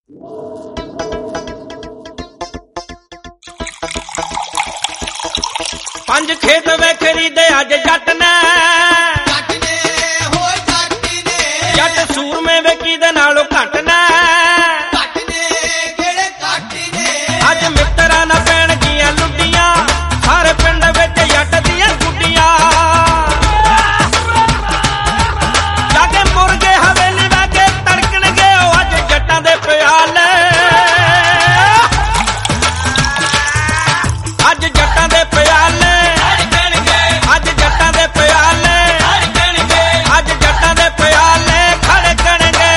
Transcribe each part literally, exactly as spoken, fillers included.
पंज खेत वे खरीदे अज जट ने जट सूरमे वे किदे नालों घट ने अज मित्रा ना पैण गियां लुडियां सारे पिंड विच जट दियां गुड्डियां जाके मुर्गे हवेली वैके तड़कणगे अज जट्टां दे प्याले अज जट्टां दे प्याले अज जट्टां दे प्याले अज जट्टां दे प्याले खड़कणगे।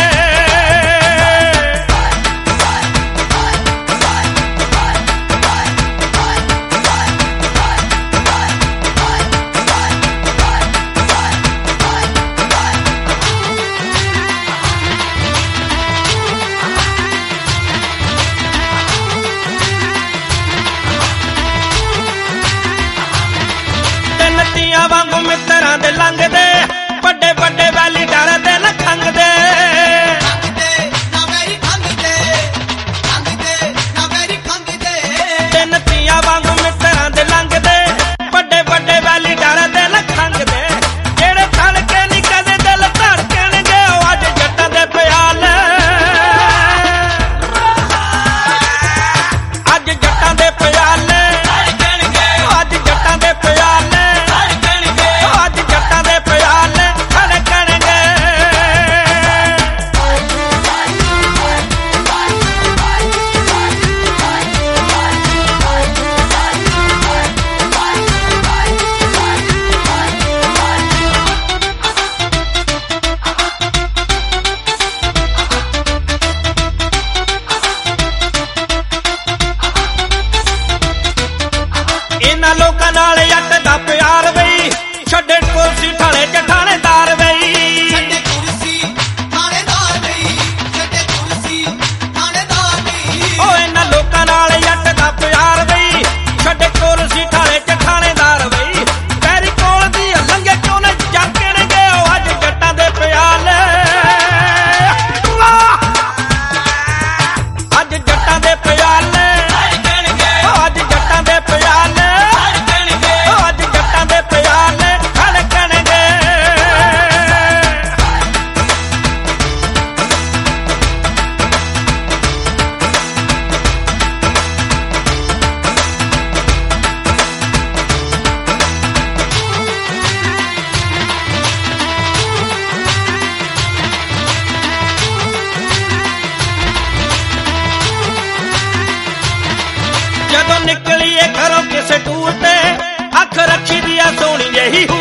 तियां वांगू मित्तरां दे लंघदे बड़े बड़े वैली डरदे न खंघदे तिन तियां वांगू मित्तरां दे लंघदे बड़े बड़े वैली डरदे न खंघदे जेड़े तड़के नी कदे दिल धड़कणगे अज जट्टां दे प्याले अज जट्टां दे प्याले अज जट्टां दे प्याले इन्हां लोकां नाल जट दा प्यार वई छड्डे कुर्सी ठाणे च ठाणेदार वई ओ इन्हां लोकां नाल जट दा प्यार वई छड्डे कुर्सी ठाणे च ठाणेदार वई पैरी कोल दी लंघे क्यों न जाकणगे अज जट्टां दे प्याले अज जट्टां दे प्याले अज जट्टां दे प्याले अज जट्टां दे प्याले खड़कणगे। जदों निकलिए घरों किसे टूर ते अख रखी दिया सोनी यही